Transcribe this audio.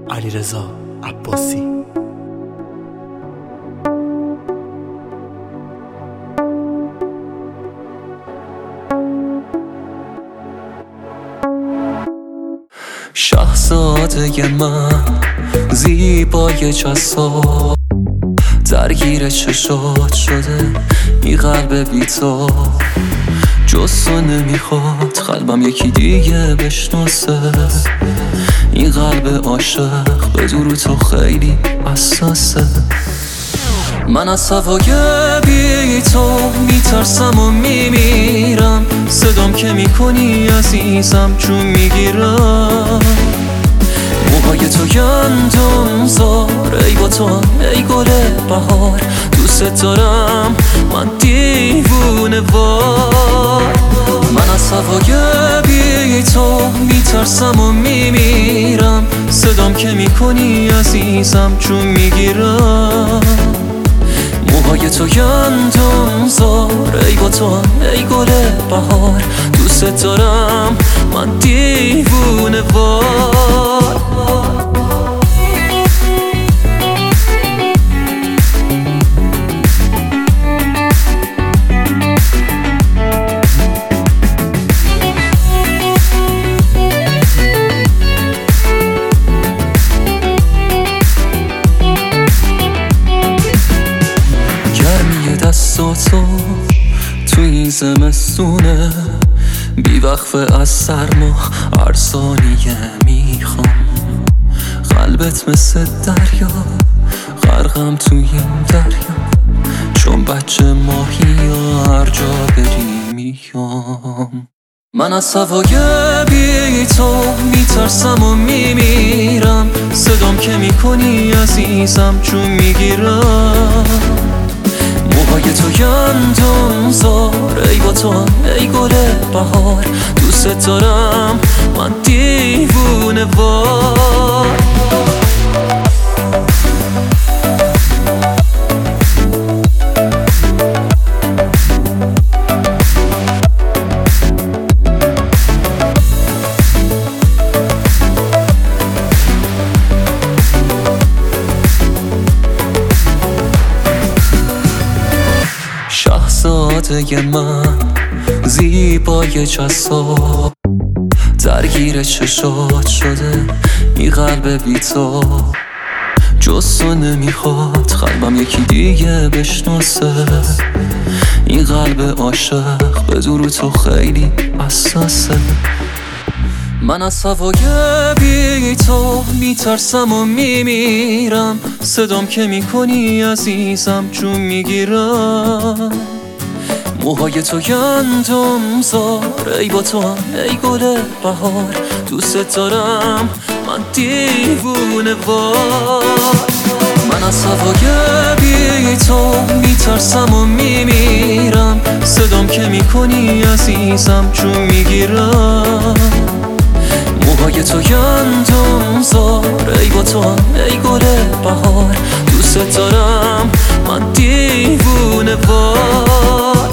علیرضا عباسی. شاهزاده من زیبای جذاب، درگیر چشات شده این قلب بی تو، جز تو نمیخواد قلبم یکی دیگه بشناسه. این قلب عاشق بدون رو تو خیلی حساسه. من از هوای بی تو میترسم و میمیرم، صدام که میکنی عزیزم چون میگیرم. موهای تو گندم زار، ای با تو ای گل بهار، دوست دارم من دیوونه وار. من از هوای بی تو میترسم و میمیرم، صدام که میکنی عزیزم چون میگیرم. موهای تو گندم زار، ای با تو ای گل بهار، دوست دارم من دیوونه وار. دستاتو تو این زمستونه بی وقفه از سرما هر ثانیه میخوام. قلبت مثل دریا غرقم تو این دریا، چون بچه ماهی هر جا بری میام. من از هوای بی تو میترسم و میمیرم، صدام که میکنی عزیزم چون میگیرم. موهای تو گندم زار، ای با تو ای گل بهار، دوست دارم من دیوونه وار. شاهزاده من زیبای جذاب، درگیر چشات شده این قلب بی تو، جز تو نمیخواد قلبم یکی دیگه بشناسه. این قلب عاشق بدون رو تو خیلی حساسه. من از هوای بی تو میترسم و میمیرم، صدام که میکنی عزیزم چون میگیرم. موهای تو گندم زار، ای با تو ای گل بهار، دوست دارم من دیوونه وار. من از هوای بی تو میترسم و میمیرم، صدام که میکنی عزیزم چون میگیرم. موهای تو گندم زار، ای با تو ای گل بهار، دوست دارم من دیوونه وار.